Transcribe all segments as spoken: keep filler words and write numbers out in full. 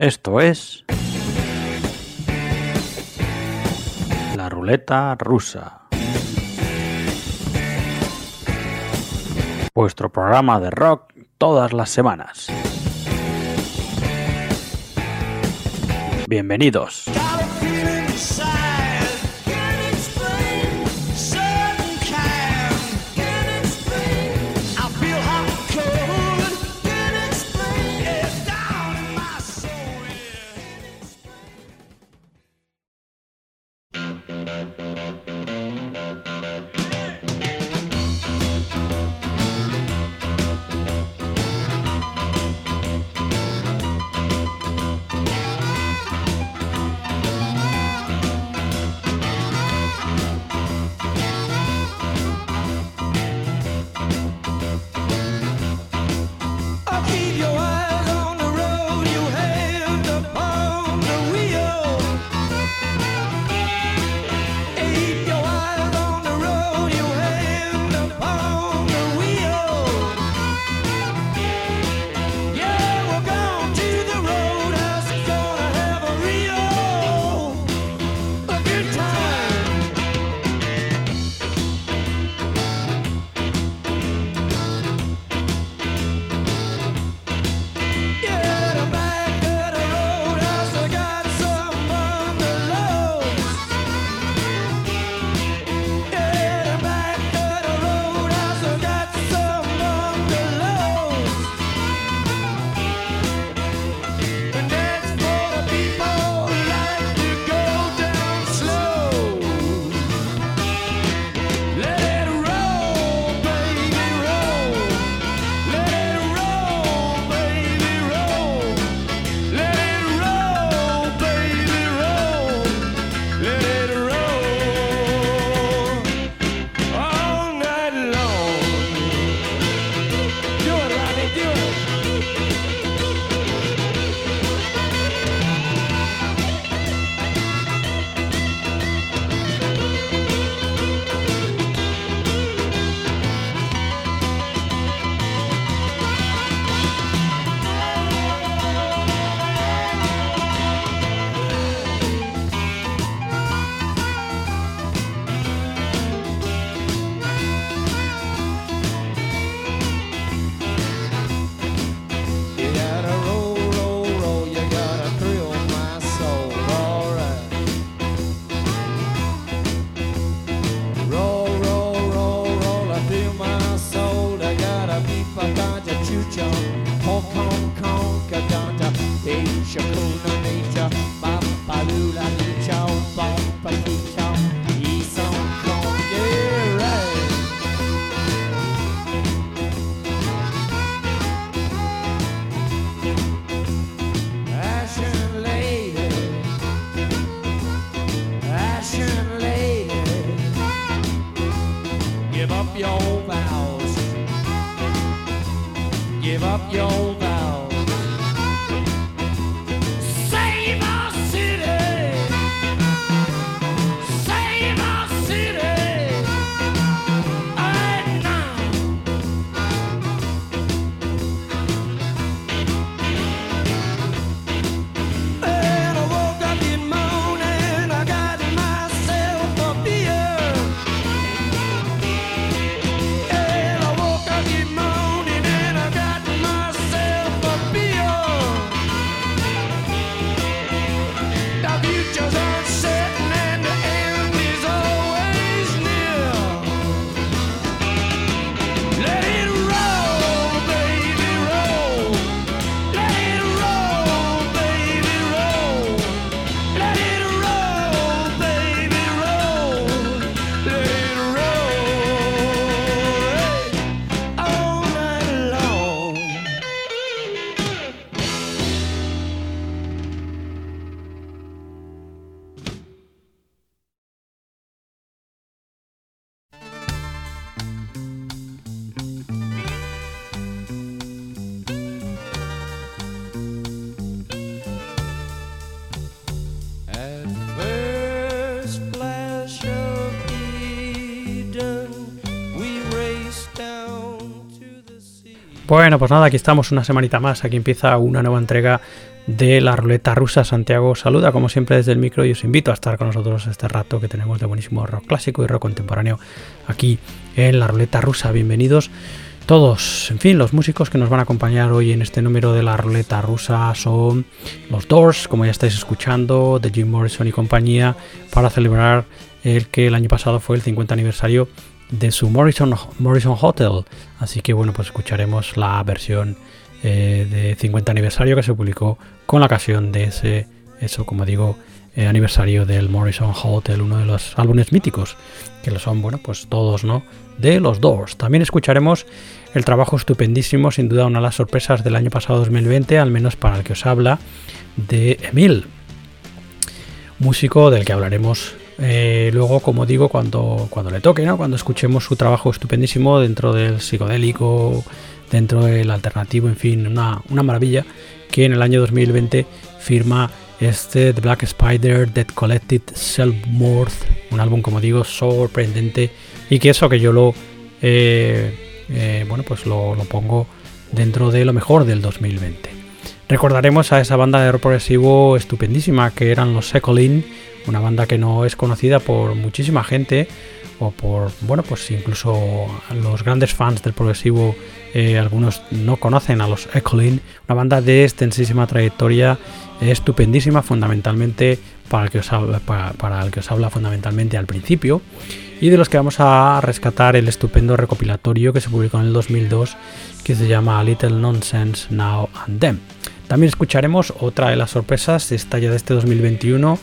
Esto es la ruleta rusa, vuestro programa de rock todas las semanas. Bienvenidos. Bueno, pues nada, aquí estamos una semanita más. Aquí empieza una nueva entrega de la Ruleta Rusa. Santiago saluda como siempre desde el micro y os invito a estar con nosotros este rato que tenemos de buenísimo rock clásico y rock contemporáneo aquí en la Ruleta Rusa. Bienvenidos todos. En fin, los músicos que nos van a acompañar hoy en este número de la Ruleta Rusa son los Doors, como ya estáis escuchando, de Jim Morrison y compañía, para celebrar el que el año pasado fue el cincuenta aniversario de su Morrison, Morrison Hotel. Así que bueno, pues escucharemos la versión Eh, de cincuenta aniversario que se publicó con la ocasión de ese, eso como digo, eh, aniversario del Morrison Hotel, uno de los álbumes míticos, que lo son, bueno, pues todos, ¿no?, de los Doors. También escucharemos el trabajo estupendísimo, sin duda una de las sorpresas del año pasado dos mil veinte, al menos para el que os habla, de Emil, músico del que hablaremos eh, luego, como digo, cuando, cuando le toque, ¿no?, cuando escuchemos su trabajo estupendísimo dentro del psicodélico, dentro del alternativo, en fin, una, una maravilla, que en el año dos mil veinte firma este The Black Spider Dead Collected Self-Morph, un álbum, como digo, sorprendente, y que eso que yo lo eh, eh, bueno, pues lo, lo pongo dentro de lo mejor del dos mil veinte. Recordaremos a esa banda de rock progresivo estupendísima que eran los Ecolin, una banda que no es conocida por muchísima gente, o por, bueno, pues incluso los grandes fans del progresivo, eh, algunos no conocen a los Ecolin, una banda de extensísima trayectoria, eh, estupendísima, fundamentalmente para el que os habla, para, para el que os habla fundamentalmente al principio, y de los que vamos a rescatar el estupendo recopilatorio que se publicó en el dos mil dos, que se llama A Little Nonsense Now and Then. También escucharemos otra de las sorpresas, esta ya de este dos mil veintiuno,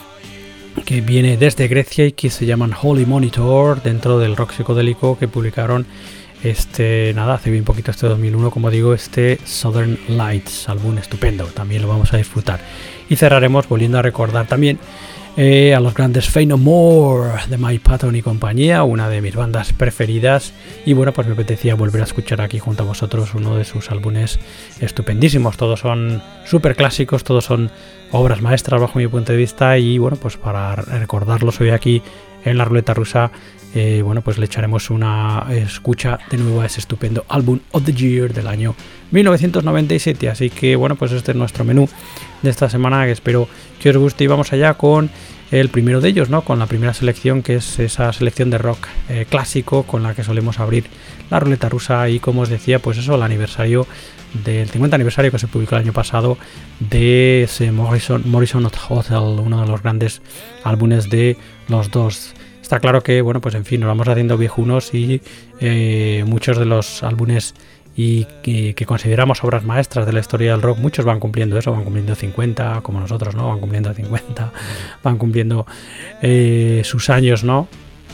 que viene desde Grecia y que se llaman Holy Monitor, dentro del rock psicodélico, que publicaron este, nada, hace bien poquito, este dos mil uno, como digo, este Southern Lights, álbum estupendo, también lo vamos a disfrutar. Y cerraremos volviendo a recordar también eh, a los grandes Faith No More de Mike Patton y compañía, una de mis bandas preferidas, y bueno, pues me apetecía volver a escuchar aquí junto a vosotros uno de sus álbumes estupendísimos. Todos son súper clásicos, todos son obras maestras bajo mi punto de vista, y bueno, pues para recordarlos hoy aquí en la Ruleta Rusa, eh, bueno, pues le echaremos una escucha de nuevo a ese estupendo álbum of the Year del año mil novecientos noventa y siete. Así que bueno, pues este es nuestro menú de esta semana, que espero que os guste, y vamos allá con el primero de ellos, ¿no?, con la primera selección, que es esa selección de rock eh, clásico con la que solemos abrir la Ruleta Rusa, y como os decía, pues eso, el aniversario del cincuenta aniversario que se publicó el año pasado de ese Morrison, Morrison Hotel, uno de los grandes álbumes de los Doors. Está claro que, bueno, pues en fin, nos vamos haciendo viejunos, y eh, muchos de los álbumes y que, que consideramos obras maestras de la historia del rock, muchos van cumpliendo eso, van cumpliendo cincuenta, como nosotros, ¿no? Van cumpliendo cincuenta, van cumpliendo eh, sus años, ¿no?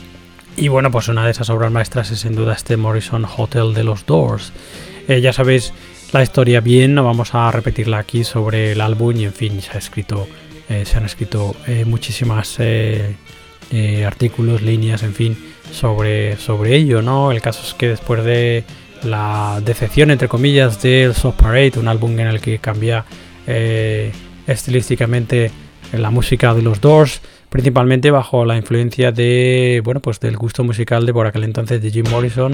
Y bueno, pues una de esas obras maestras es sin duda este Morrison Hotel de los Doors. Eh, ya sabéis la historia bien, no vamos a repetirla aquí sobre el álbum, y en fin, se ha escrito, eh, se han escrito eh, muchísimas eh, eh, artículos, líneas, en fin, sobre, sobre ello, ¿no? El caso es que después de la decepción, entre comillas, del Soft Parade, un álbum en el que cambia eh, estilísticamente la música de los Doors, principalmente bajo la influencia de, bueno, pues del gusto musical de por aquel entonces de Jim Morrison,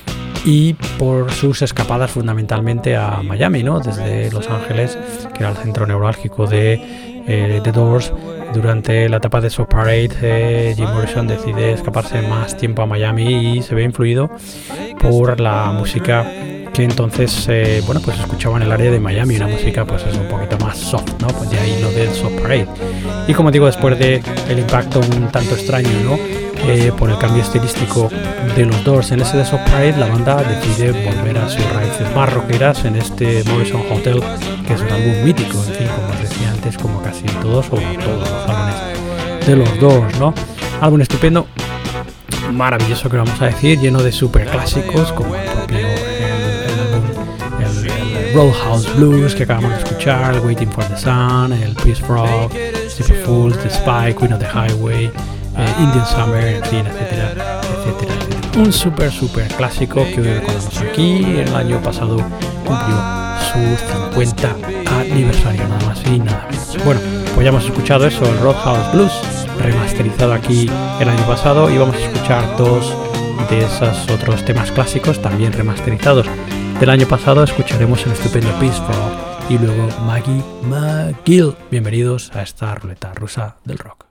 y por sus escapadas fundamentalmente a Miami, ¿no?, desde Los Ángeles, que era el centro neurálgico de eh, The Doors. Durante la etapa de Soft Parade, eh, Jim Morrison decide escaparse más tiempo a Miami, y se ve influido por la música que entonces eh, bueno, pues escuchaba en el área de Miami, una música pues es un poquito más soft, ¿no? Pues de ahí lo del Soft Parade. Y como digo, después de el impacto un tanto extraño, ¿no?, eh, por el cambio estilístico de los Doors en ese de Soft Parade, la banda decide volver a sus raíces más rockeras en este Morrison Hotel, que es un álbum mítico, en fin, como os decía antes, como casi todos o todos los álbumes de los Doors, ¿no? Álbum estupendo, maravilloso, que vamos a decir, lleno de super clásicos como el propio el, el, el, el Roadhouse Blues que acabamos de escuchar, Waiting for the Sun, el Peace Frog, Super Fools, The Spy, Queen of the Highway, eh, Indian Summer, en fin, etcétera, etcétera, etcétera. Un super super clásico que hoy recordamos aquí. El año pasado cumplió su cincuenta aniversario, nada más y nada menos. Bueno, pues ya hemos escuchado eso, el Roadhouse Blues, remasterizado aquí el año pasado, y vamos a escuchar dos de esos otros temas clásicos también remasterizados del año pasado. Escucharemos el estupendo Peace Frog y luego Maggie McGill. Bienvenidos a esta ruleta rusa del rock.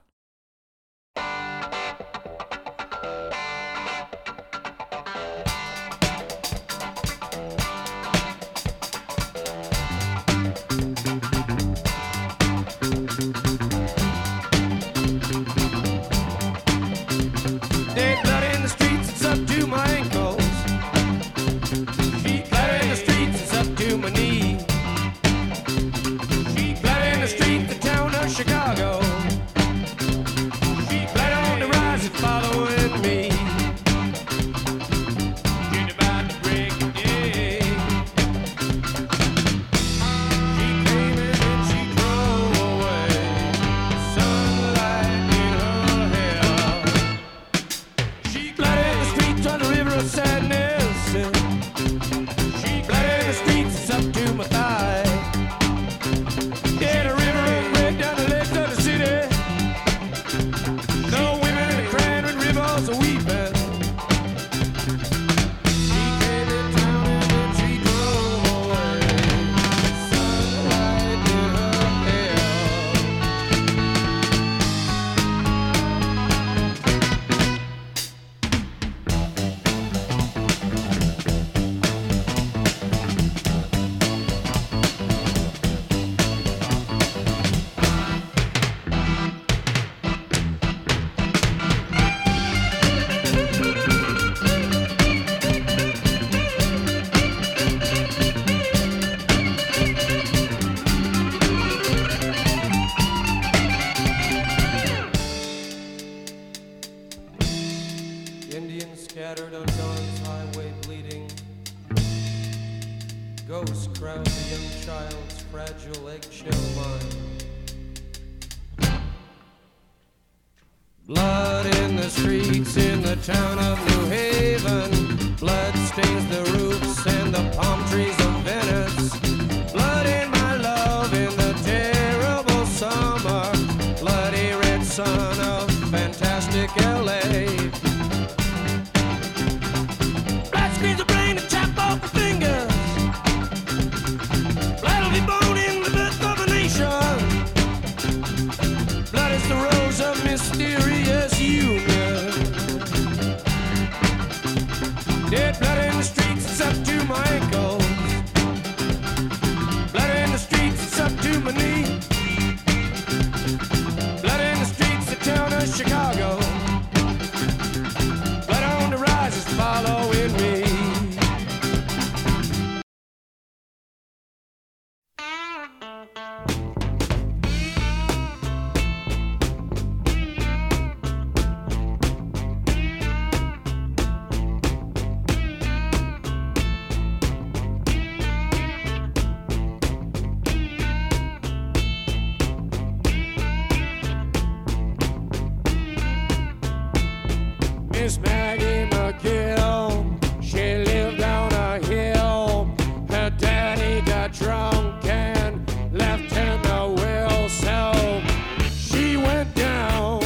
Miss Maggie McGill, she lived on a hill. Her daddy got drunk and left him a will, so she went down,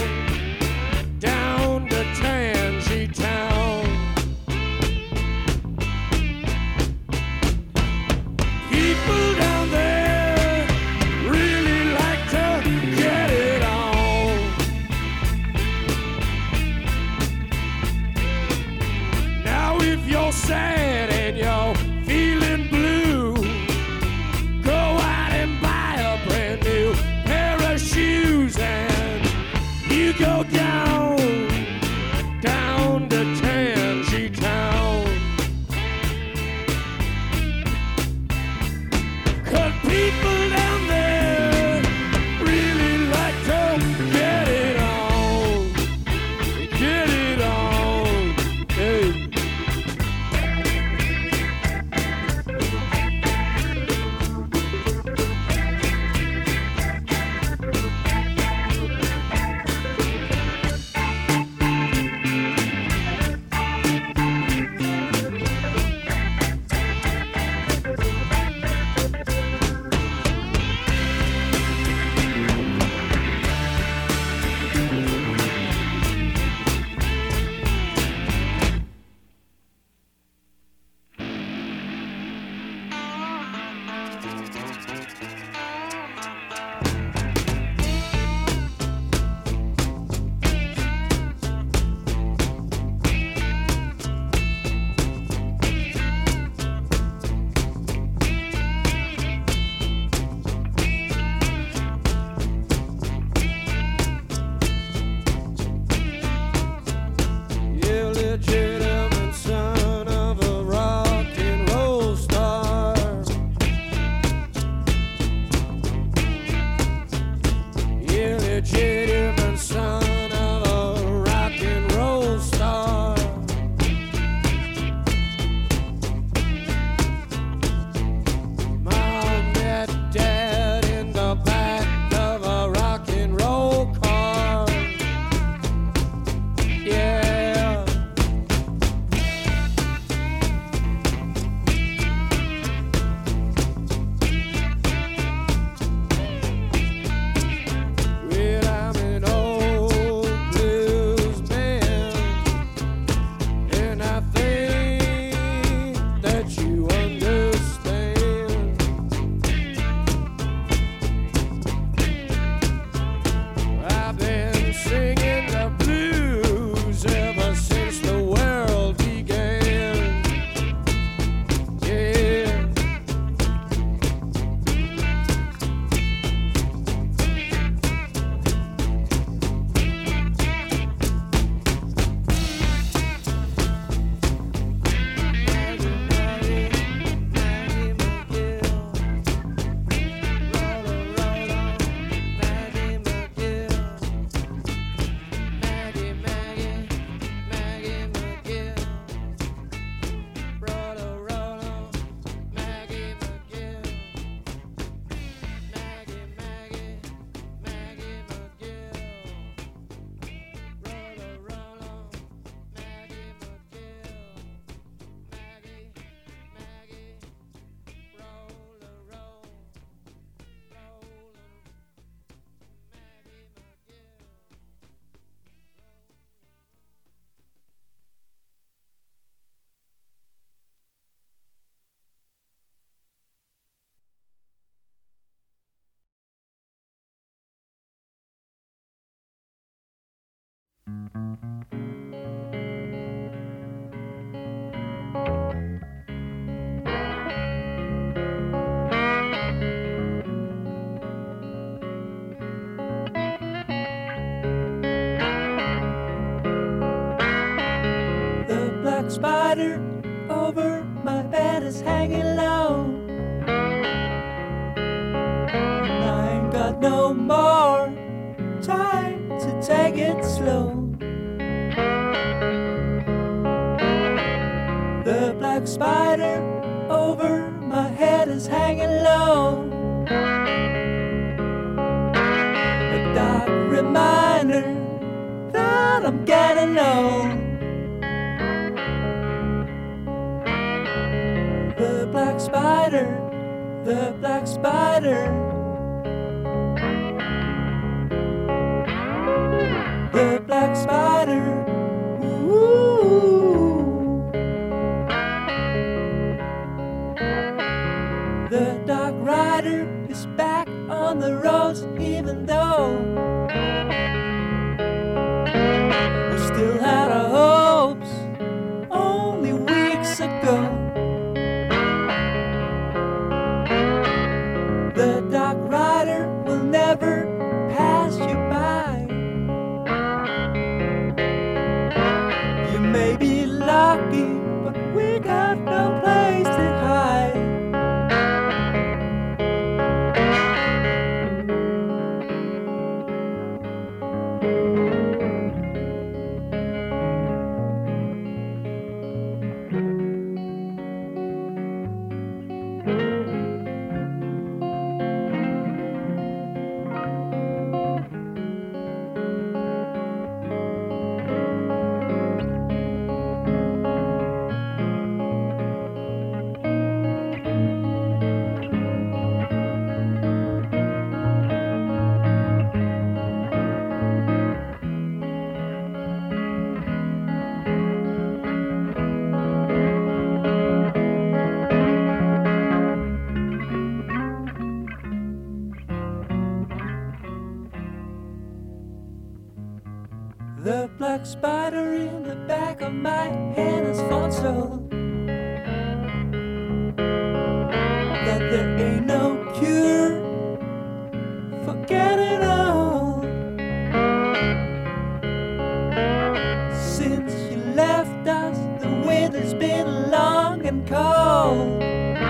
down to Tangy Town. People down there really like to get it on. Now if you're sad and you're feeling blue, The black spider over my bed is hanging low. And I ain't got no more time to take it slow. The black spider over my head is hanging low. A dark reminder that I'm getting old. The black spider, the black spider. The black spider. Ooh. The dark rider is back on the roads, even though we still had our hopes only weeks ago. The dark rider will never pass you by. You may be lucky, but we got no place to hide. The black spider in the back of my head has fought so that there ain't no cure for getting old. Since you left us, the winter's been long and cold,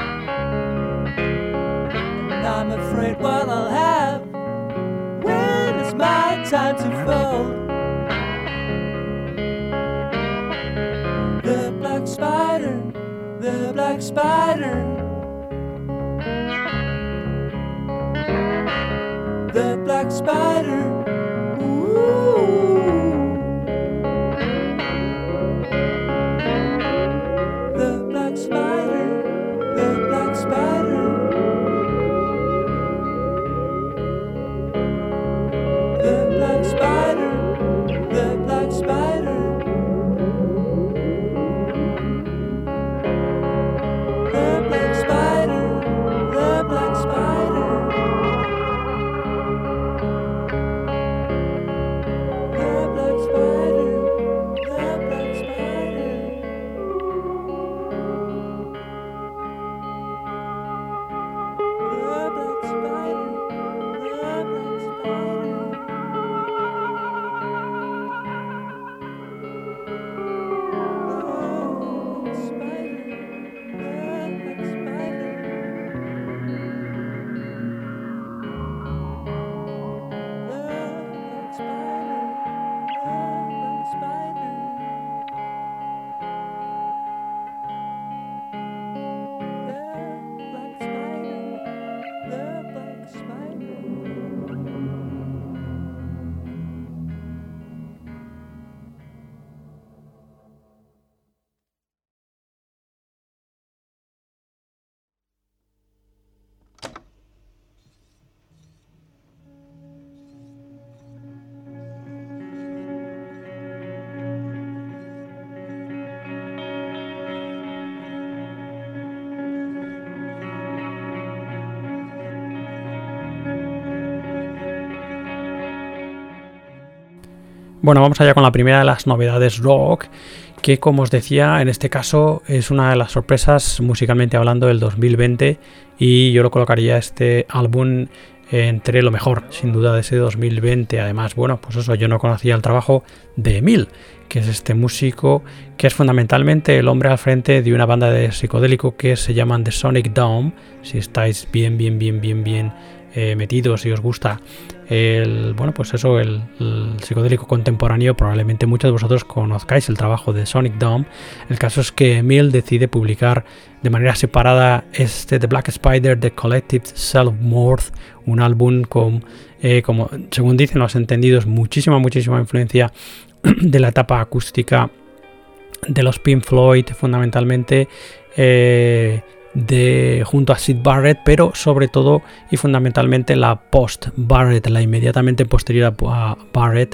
and I'm afraid what I'll have when it's my time to fold. The black spider, the black spider. The black spider. Ooh. The black spider, the black spider. The black spider, the black spider. The black spider, the black spider. Bueno, vamos allá con la primera de las novedades rock, que como os decía, en este caso es una de las sorpresas musicalmente hablando del dos mil veinte, y yo lo colocaría este álbum entre lo mejor, sin duda, de ese dos mil veinte. Además, bueno, pues eso, yo no conocía el trabajo de Emil, que es este músico que es fundamentalmente el hombre al frente de una banda de psicodélico que se llaman The Sonic Dome. Si estáis bien, bien, bien, bien, bien eh, metidos y os gusta el, bueno, pues eso, el, el psicodélico contemporáneo, probablemente muchos de vosotros conozcáis el trabajo de Sonic Dome. El caso es que Emil decide publicar de manera separada este The Black Spider, The Collective Self-Morph, un álbum con, eh, como según dicen los entendidos, muchísima, muchísima influencia de la etapa acústica de los Pink Floyd, fundamentalmente eh, de junto a Syd Barrett, pero sobre todo y fundamentalmente la post-Barrett, la inmediatamente posterior a Barrett,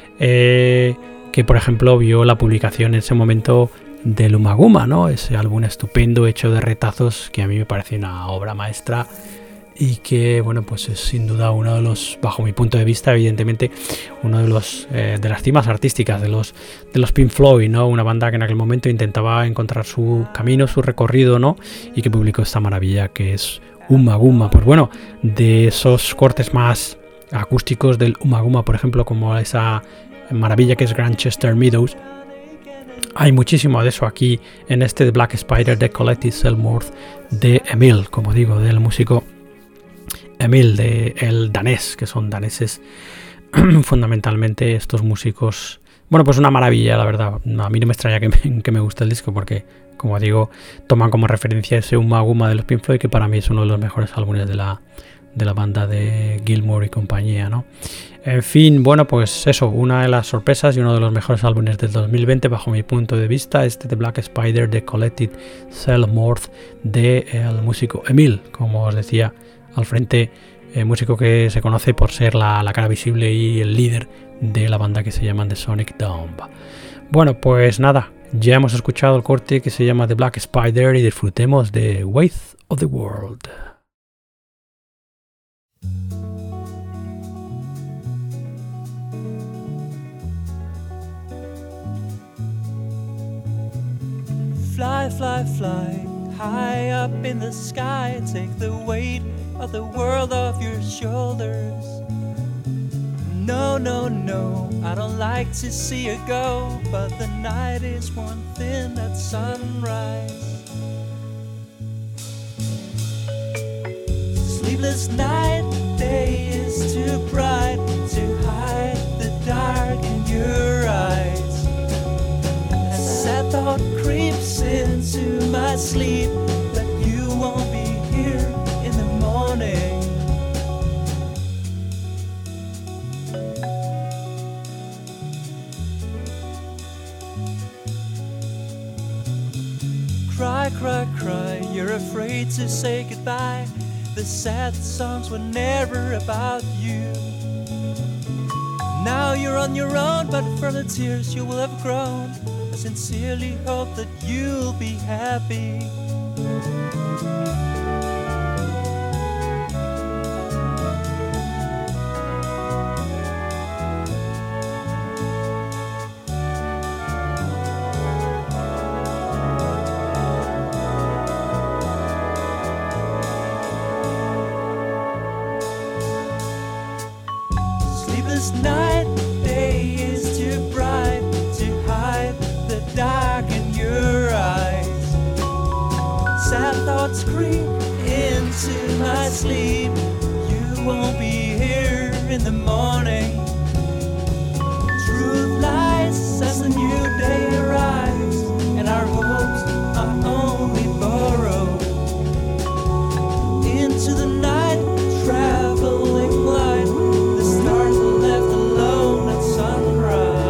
eh, que por ejemplo vio la publicación en ese momento del Ummagumma, ¿no? Ese álbum estupendo hecho de retazos que a mí me parece una obra maestra y que, bueno, pues es sin duda uno de los, bajo mi punto de vista, evidentemente, uno de los eh, de las cimas artísticas de los de los Pink Floyd, ¿no? Una banda que en aquel momento intentaba encontrar su camino, su recorrido, ¿no? Y que publicó esta maravilla que es Ummagumma. Pues bueno, de esos cortes más acústicos del Ummagumma, por ejemplo, como esa maravilla que es Grantchester Meadows, hay muchísimo de eso aquí en este The Black Spider, The Collective Self-Morph de Emil, como digo, del músico Emil, de el danés, que son daneses fundamentalmente estos músicos. Bueno, pues una maravilla, la verdad. A mí no me extraña que me, que me guste el disco porque, como digo, toman como referencia ese Ummagumma de los Pink Floyd, que para mí es uno de los mejores álbumes de la, de la banda de Gilmour y compañía, ¿no? En fin, bueno, pues eso, una de las sorpresas y uno de los mejores álbumes del dos mil veinte bajo mi punto de vista, este The Black Spider, The Collective Self-Morph de el músico Emil, como os decía, al frente, eh, músico que se conoce por ser la, la cara visible y el líder de la banda que se llama The Sonic Dome. Bueno, pues nada, ya hemos escuchado el corte que se llama The Black Spider y disfrutemos de Weight of the World. Fly, fly, fly, high up in the sky. Take the weight of the world off your shoulders. No, no, no, I don't like to see you go, but the night is one thin at sunrise. Sleepless night, day is too bright to hide the dark in your eyes. A sad thought creeps into my sleep that you won't be here in the morning. Cry, cry, cry, you're afraid to say goodbye. The sad songs were never about you. Now you're on your own, but from the tears you will have grown, I sincerely hope that you'll be happy. Sleepless night, day is too bright to hide the dark in your eyes. Sad thoughts creep into my sleep. You won't be here in the morning. Truth lies as a new day arrives, and our hopes are only borrowed. Into the night, traveling blind, the stars are left alone at sunrise.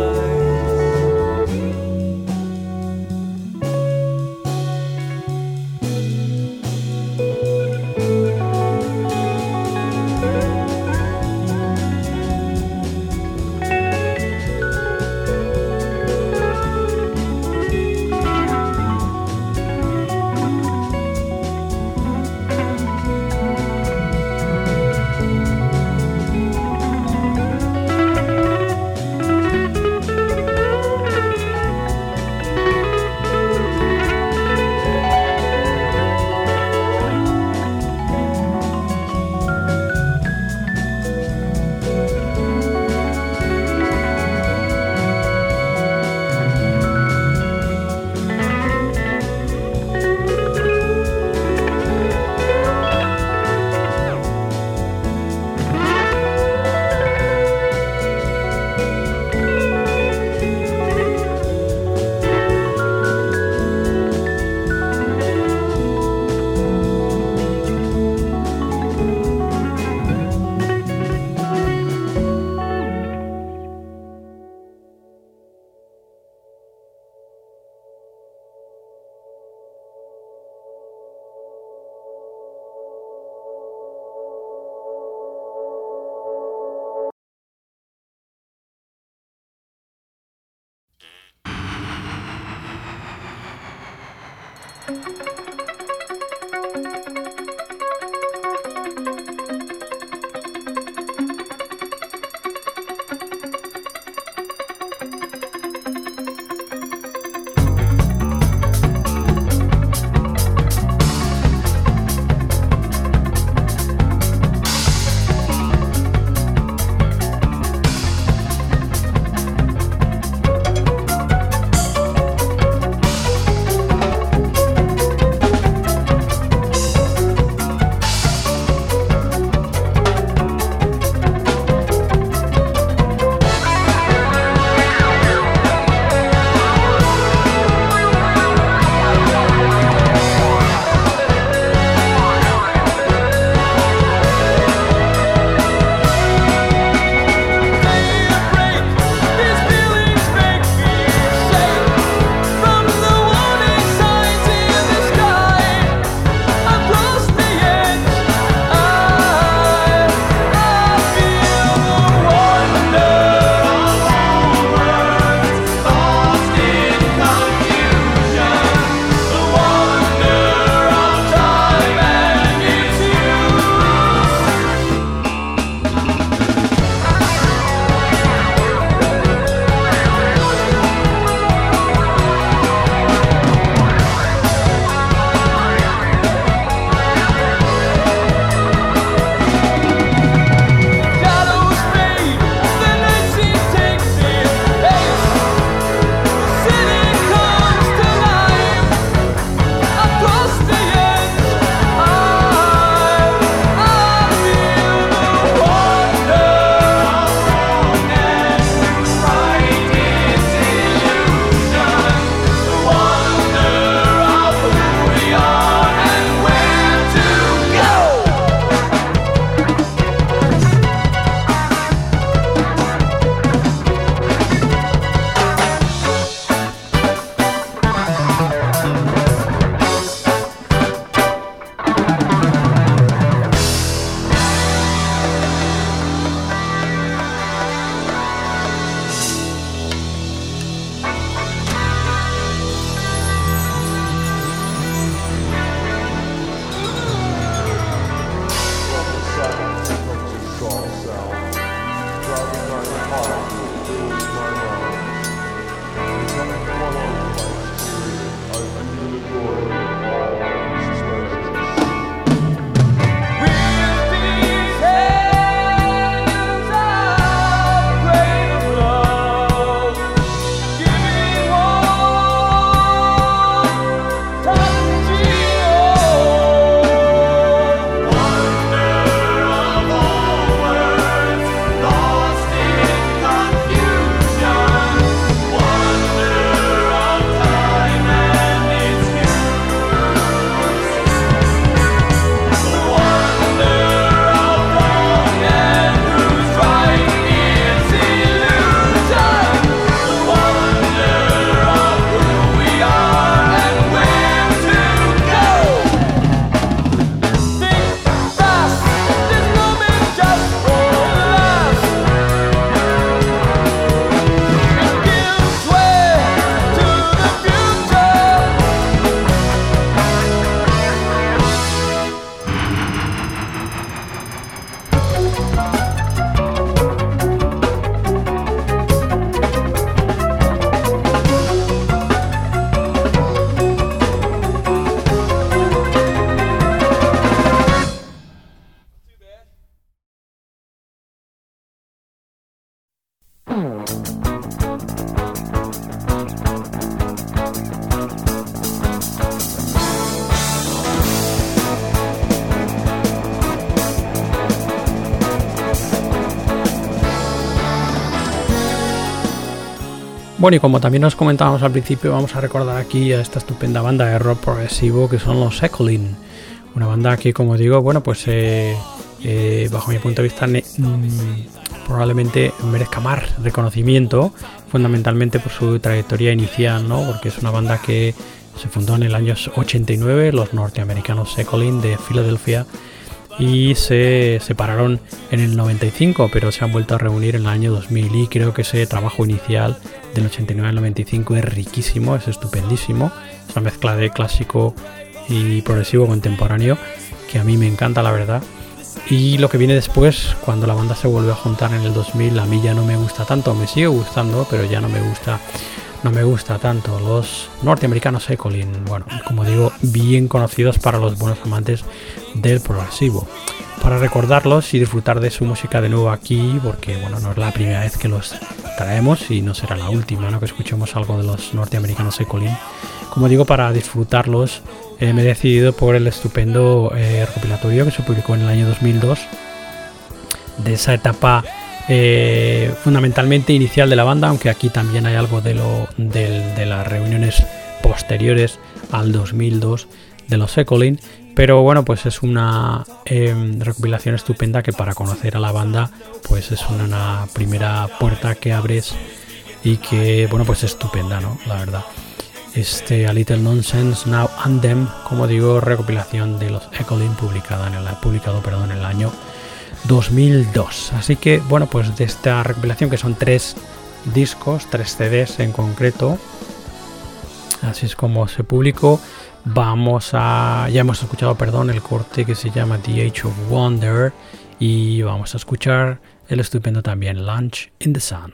Bueno, y como también os comentábamos al principio, vamos a recordar aquí a esta estupenda banda de rock progresivo que son los Echoline. Una banda que, como digo, bueno, pues eh, eh, bajo mi punto de vista ne- mmm, probablemente merezca más reconocimiento, fundamentalmente por su trayectoria inicial, ¿no? Porque es una banda que se fundó en el año ochenta y nueve, los norteamericanos Echoline de Filadelfia, y se separaron en el noventa y cinco, pero se han vuelto a reunir en el año dos mil, y creo que ese trabajo inicial del ochenta y nueve al noventa y cinco es riquísimo, es estupendísimo, es una mezcla de clásico y progresivo contemporáneo que a mí me encanta, la verdad. Y lo que viene después, cuando la banda se vuelve a juntar en el dos mil, a mí ya no me gusta tanto, me sigue gustando, pero ya no me gusta no me gusta tanto. Los norteamericanos Echoline, bueno, como digo, bien conocidos para los buenos amantes del progresivo. Para recordarlos y disfrutar de su música de nuevo aquí, porque bueno, no es la primera vez que los traemos y no será la última, ¿no?, que escuchemos algo de los norteamericanos Echoline. Como digo, para disfrutarlos eh, me he decidido por el estupendo eh, recopilatorio que se publicó en el año dos mil dos, de esa etapa eh, fundamentalmente inicial de la banda, aunque aquí también hay algo de, lo, de, de las reuniones posteriores al dos mil dos de los Echoline. Pero bueno, pues es una eh, recopilación estupenda que para conocer a la banda pues es una, una primera puerta que abres y que, bueno, pues es estupenda, ¿no?, la verdad. Este A Little Nonsense Now and Then, como digo, recopilación de los Echoline publicada en el, publicado perdón, en el año dos mil dos. Así que, bueno, pues de esta recopilación, que son tres discos, tres C Ds en concreto, así es como se publicó. Vamos a... ya hemos escuchado, perdón, el corte que se llama The Age of Wonder, y vamos a escuchar el estupendo también Lunch in the Sun.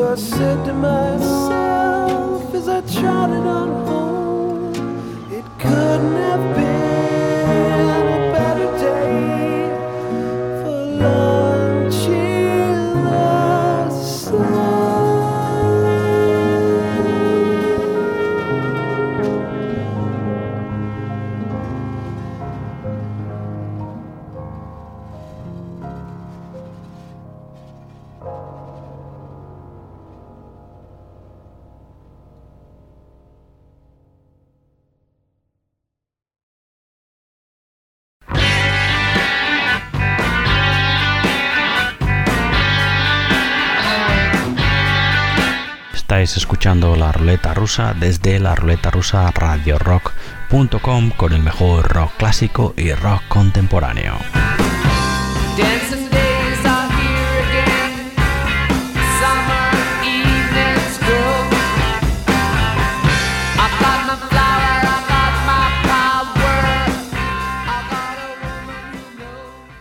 I said to myself as I trotted on home, it couldn't have been a better day for lunch in the sun. Estáis escuchando La Ruleta Rusa desde la ruleta rusa radio rock punto com con el mejor rock clásico y rock contemporáneo. Dancing days are here again. Summer evenings go. I've got my flower, I've got my power. I've got a woman who knows.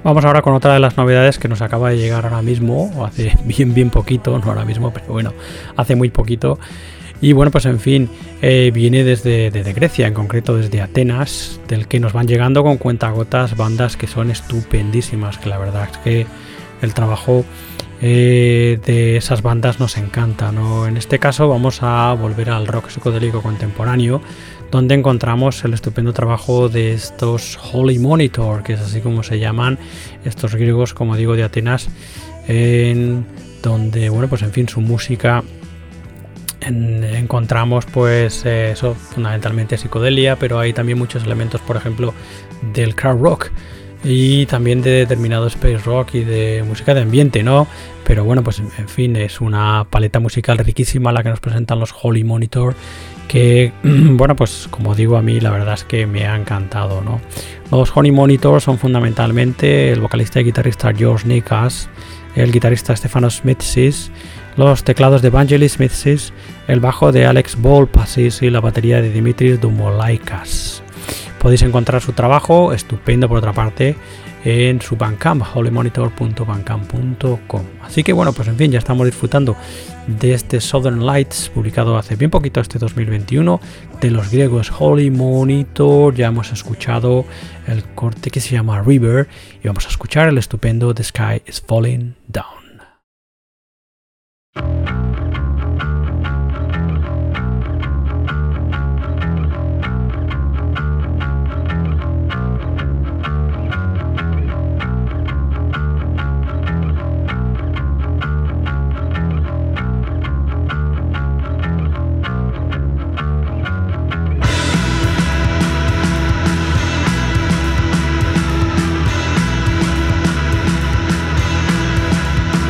Vamos ahora con otra de las novedades que nos acaba de llegar ahora mismo, o hace bien bien poquito, no ahora mismo, pero bueno, hace muy poquito. Y bueno, pues en fin, eh, viene desde, desde Grecia, en concreto desde Atenas, del que nos van llegando con cuentagotas bandas que son estupendísimas, que la verdad es que el trabajo eh, de esas bandas nos encanta, ¿no? En este caso vamos a volver al rock psicodélico contemporáneo, donde encontramos el estupendo trabajo de estos Holy Monitor, que es así como se llaman, estos griegos, como digo, de Atenas, en donde, bueno, pues en fin, su música en, encontramos pues eh, eso, fundamentalmente psicodelia, pero hay también muchos elementos, por ejemplo, del crowd rock y también de determinado space rock y de música de ambiente, ¿no? Pero bueno, pues en fin, es una paleta musical riquísima la que nos presentan los Holy Monitor, que, bueno, pues como digo, a mí la verdad es que me ha encantado, ¿no? Los Holy Monitor son fundamentalmente el vocalista y guitarrista George Nikas, el guitarrista Stefanos Mitsis, los teclados de Vangelis Mitsis, el bajo de Alex Volpasis y la batería de Dimitris Dumolaikas. Podéis encontrar su trabajo, estupendo por otra parte, en su Bandcamp, holy monitor punto bandcamp punto com. Así que bueno, pues en fin, ya estamos disfrutando de este Southern Lights, publicado hace bien poquito, este dos mil veintiuno, de los griegos Holy Monitor. Ya hemos escuchado el corte que se llama River y vamos a escuchar el estupendo The Sky is Falling Down. Thank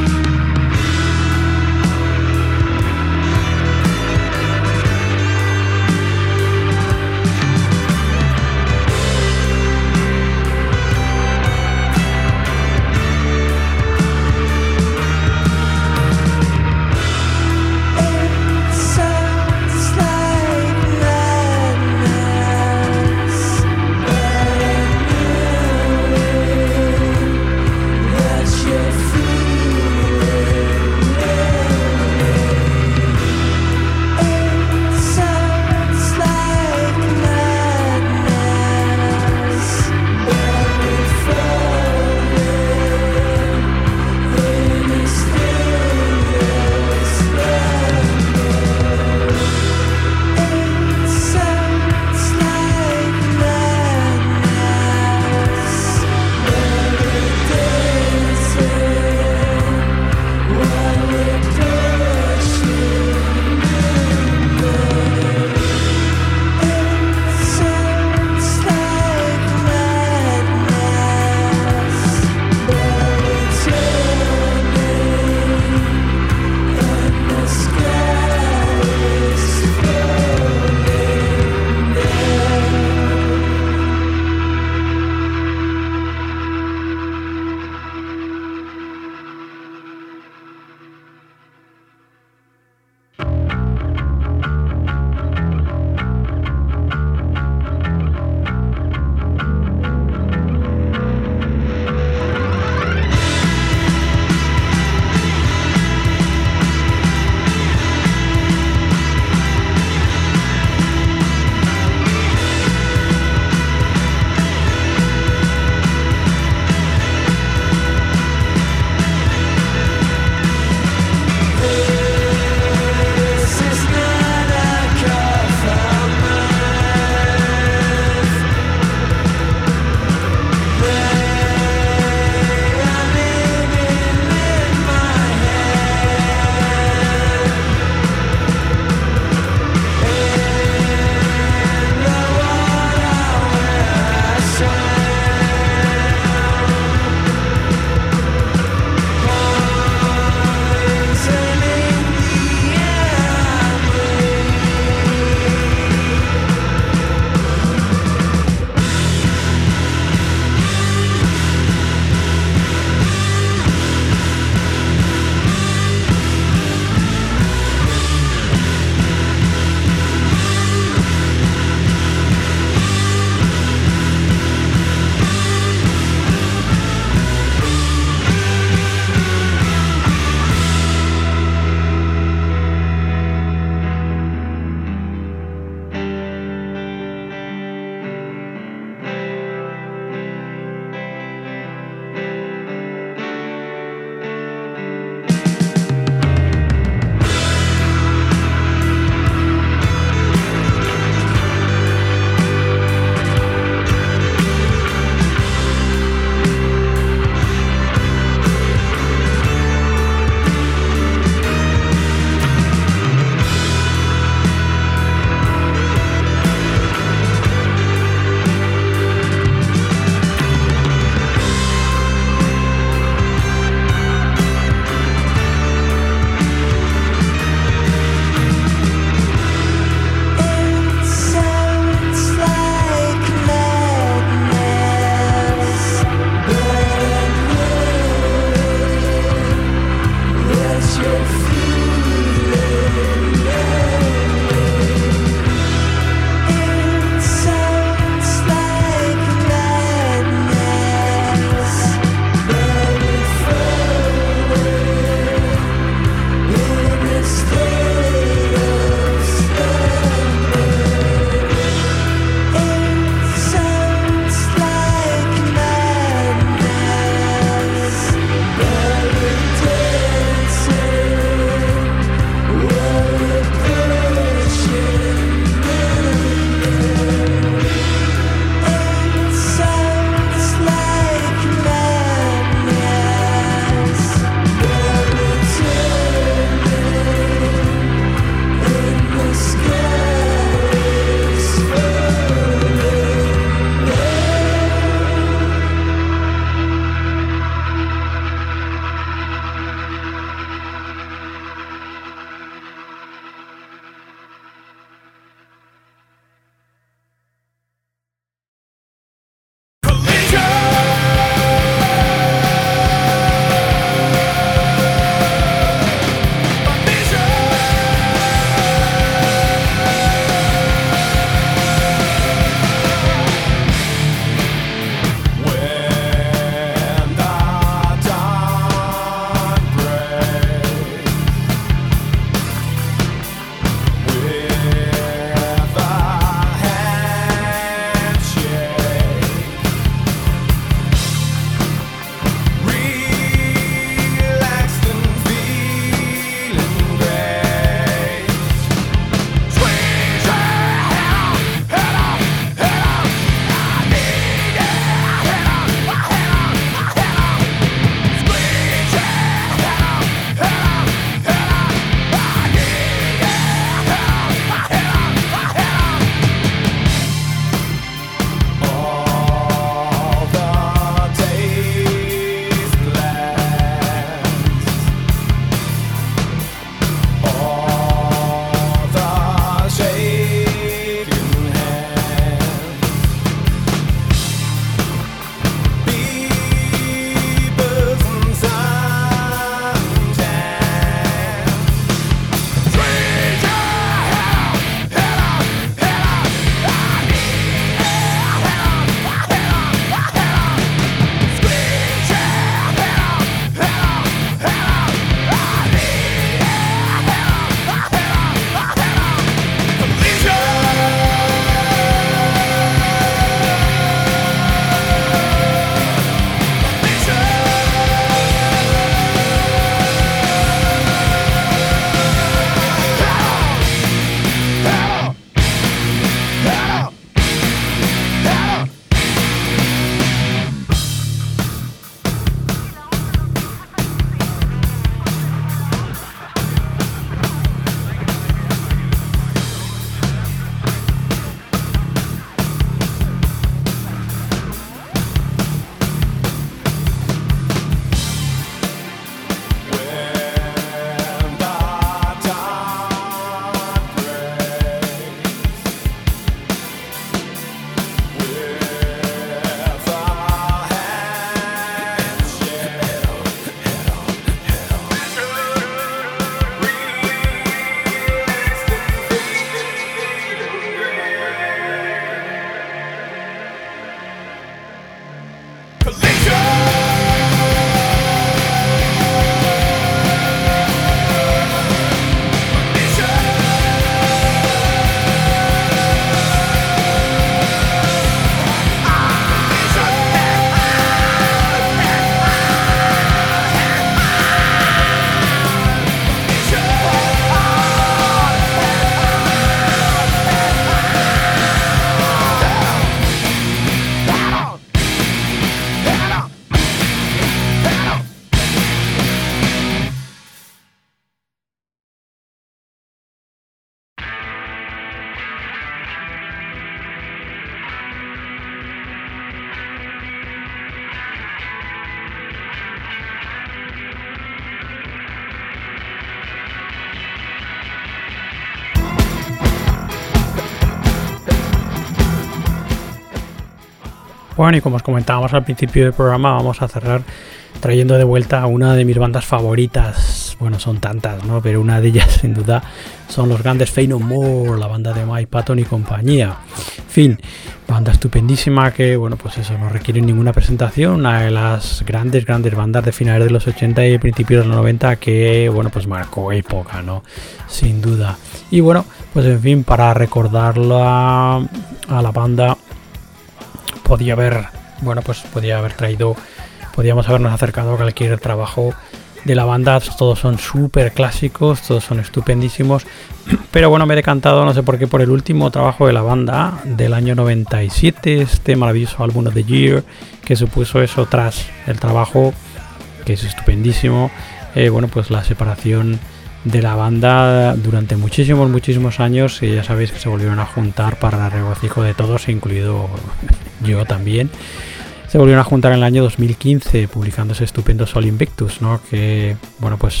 Bueno, y como os comentábamos al principio del programa, vamos a cerrar trayendo de vuelta a una de mis bandas favoritas. Bueno, son tantas, ¿no? Pero una de ellas, sin duda, son los grandes Faith No More, la banda de Mike Patton y compañía. En fin, banda estupendísima que, bueno, pues eso, no requiere ninguna presentación. Una de las grandes, grandes bandas de finales de los ochenta y principios de los noventa que, bueno, pues marcó época, ¿no? Sin duda. Y bueno, pues en fin, para recordarla a la banda, podía haber, bueno, pues podía haber traído... Podríamos habernos acercado a cualquier trabajo de la banda. Todos son súper clásicos, todos son estupendísimos. Pero bueno, me he decantado, no sé por qué, por el último trabajo de la banda del año noventa y siete, este maravilloso álbum of the Year, que supuso eso tras el trabajo, que es estupendísimo. Eh, bueno, pues la separación de la banda durante muchísimos, muchísimos años. Y ya sabéis que se volvieron a juntar para el regocijo de todos, incluido yo también. Se volvieron a juntar en el año dos mil quince publicando ese estupendo Sol Invictus, ¿no? Que, bueno, pues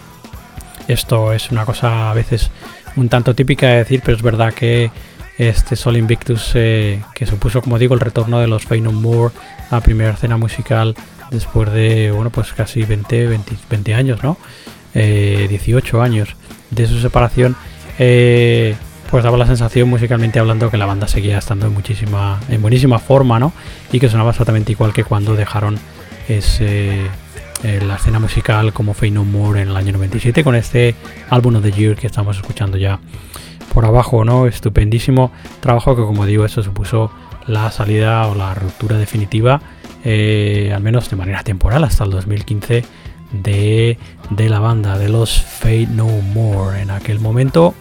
esto es una cosa a veces un tanto típica de decir, pero es verdad que este Sol Invictus, eh, que supuso, como digo, el retorno de los Faith No More a primera escena musical después de, bueno, pues casi veinte, veinte, veinte años, ¿no? Eh, dieciocho años de su separación, eh, pues daba la sensación, musicalmente hablando, que la banda seguía estando en muchísima, en buenísima forma, ¿no? Y que sonaba exactamente igual que cuando dejaron ese, eh, la escena musical como Faith No More en el año noventa y siete, con este álbum of the Year que estamos escuchando ya por abajo, ¿no? Estupendísimo trabajo que, como digo, eso supuso la salida o la ruptura definitiva, eh, al menos de manera temporal, hasta el dos mil quince de, de la banda, de los Faith No More. En aquel momento,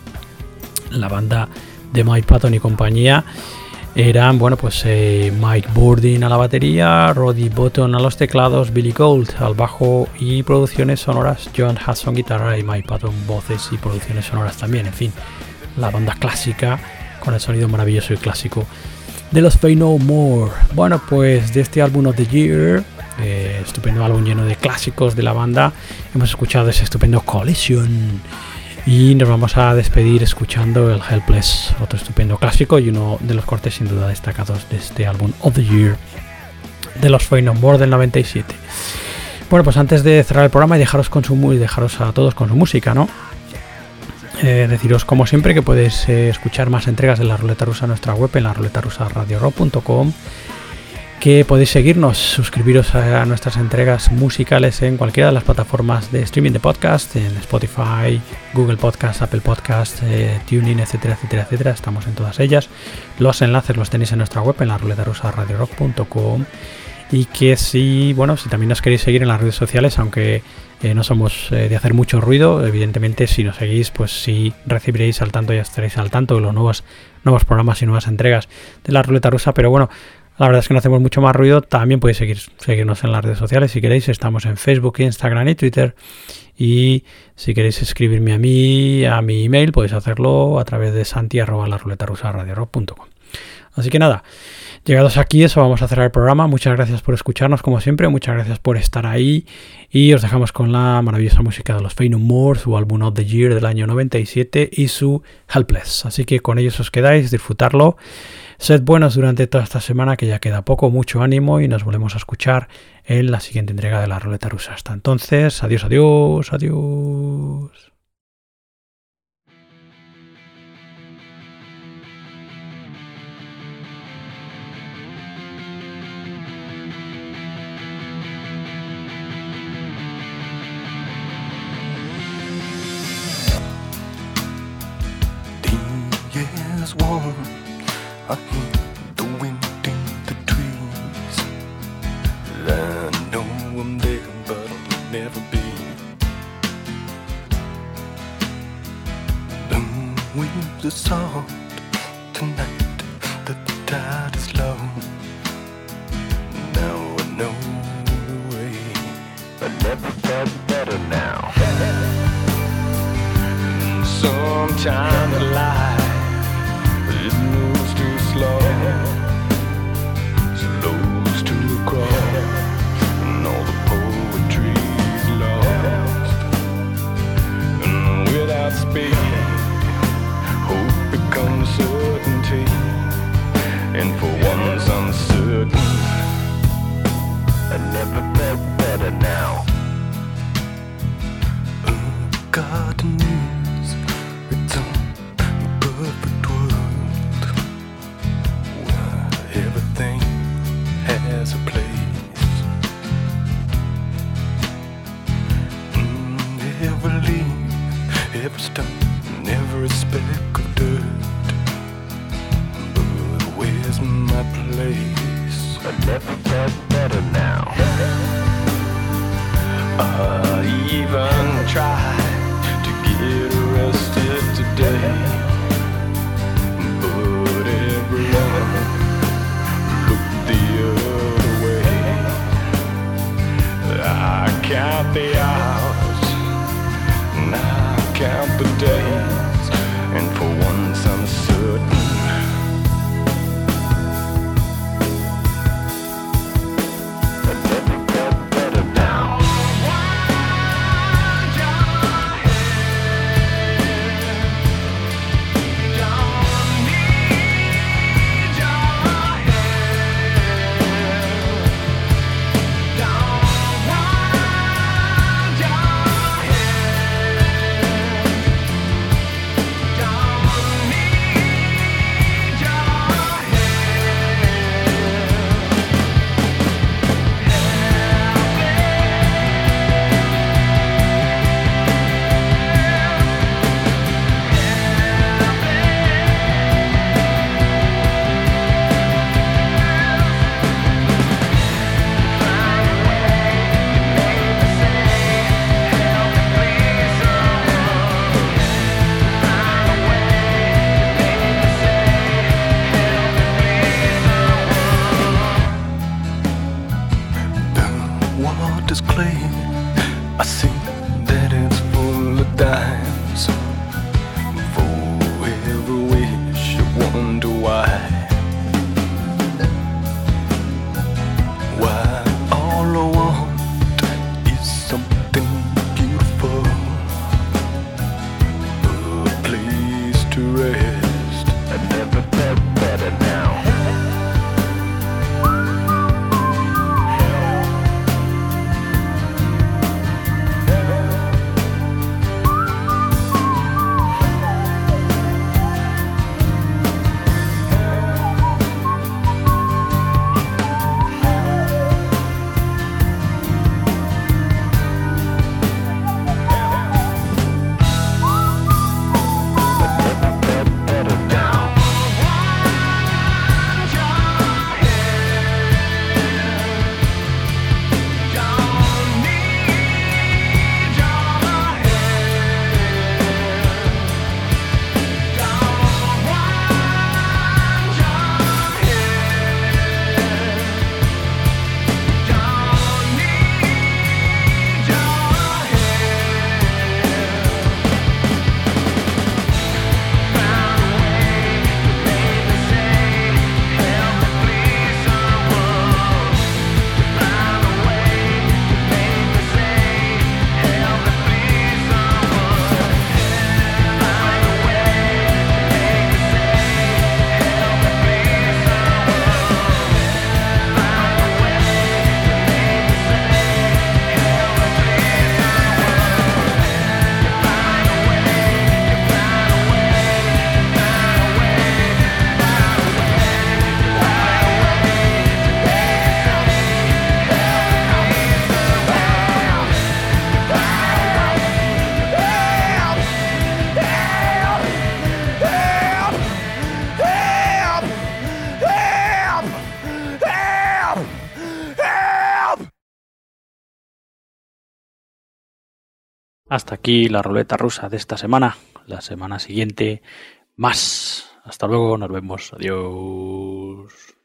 la banda de Mike Patton y compañía eran, bueno, pues eh, Mike Burdin a la batería, Roddy Button a los teclados, Billy Gould al bajo y producciones sonoras, John Hudson guitarra y Mike Patton voces y producciones sonoras también. En fin, la banda clásica con el sonido maravilloso y clásico de los Faith No More. Bueno, pues de este álbum of the Year, eh, estupendo álbum lleno de clásicos de la banda, hemos escuchado ese estupendo Collision. Y nos vamos a despedir escuchando el Helpless, otro estupendo clásico y uno de los cortes sin duda destacados de este álbum of the Year de los Faith No More del noventa y siete. Bueno, pues antes de cerrar el programa y dejaros con su y dejaros a todos con su música, ¿no? Eh, deciros, como siempre, que podéis eh, escuchar más entregas de La Ruleta Rusa en nuestra web, en la ruleta rusa radio rock punto com, que podéis seguirnos, suscribiros a nuestras entregas musicales en cualquiera de las plataformas de streaming de podcast, en Spotify, Google Podcast, Apple Podcast, eh, TuneIn, etcétera, etcétera, etcétera. Estamos en todas ellas. Los enlaces los tenéis en nuestra web, en la ruleta rusa radio rock punto com. Y que si, bueno, si también nos queréis seguir en las redes sociales, aunque eh, no somos eh, de hacer mucho ruido, evidentemente si nos seguís, pues sí recibiréis al tanto, ya estaréis al tanto de los nuevos, nuevos programas y nuevas entregas de la Ruleta Rusa. Pero bueno, la verdad es que no hacemos mucho más ruido. También podéis seguir, seguirnos en las redes sociales si queréis. Estamos en Facebook, Instagram y Twitter. Y si queréis escribirme a mí, a mi email, podéis hacerlo a través de santi arroba la ruleta rusa radio rock punto com. Así que nada, llegados aquí, eso, vamos a cerrar el programa. Muchas gracias por escucharnos, como siempre. Muchas gracias por estar ahí. Y os dejamos con la maravillosa música de los Faith No More, su álbum of the Year del año noventa y siete y su Helpless. Así que con ellos os quedáis, disfrutarlo. Sed buenos durante toda esta semana, que ya queda poco, mucho ánimo, y nos volvemos a escuchar en la siguiente entrega de La Ruleta Rusa. Hasta entonces, adiós, adiós, adiós. Warm, I hear the wind in the trees. I know I'm there, but I'll never be. The waves are soft tonight, the tide is low. Now I know the way, but never felt better now. Sometimes I lie. It moves too slow, slows to a crawl, and all the poetry's lost. And without speed, hope becomes certainty, and for once uncertainty garden is. It's a perfect world where everything has a place. Mm, every leaf, every stone, every speck of dirt. But where's my place? I never felt better now. I even tried to get arrested today, but everyone looked the other way. I count the hours, and I count the days, and for once I'm certain is clear. I see that it's full of dimes. For every wish, I wonder why. Why all I want is something beautiful, a place to rest. I never felt better now. Hasta aquí la ruleta rusa de esta semana. La semana siguiente, más. Hasta luego, nos vemos. Adiós.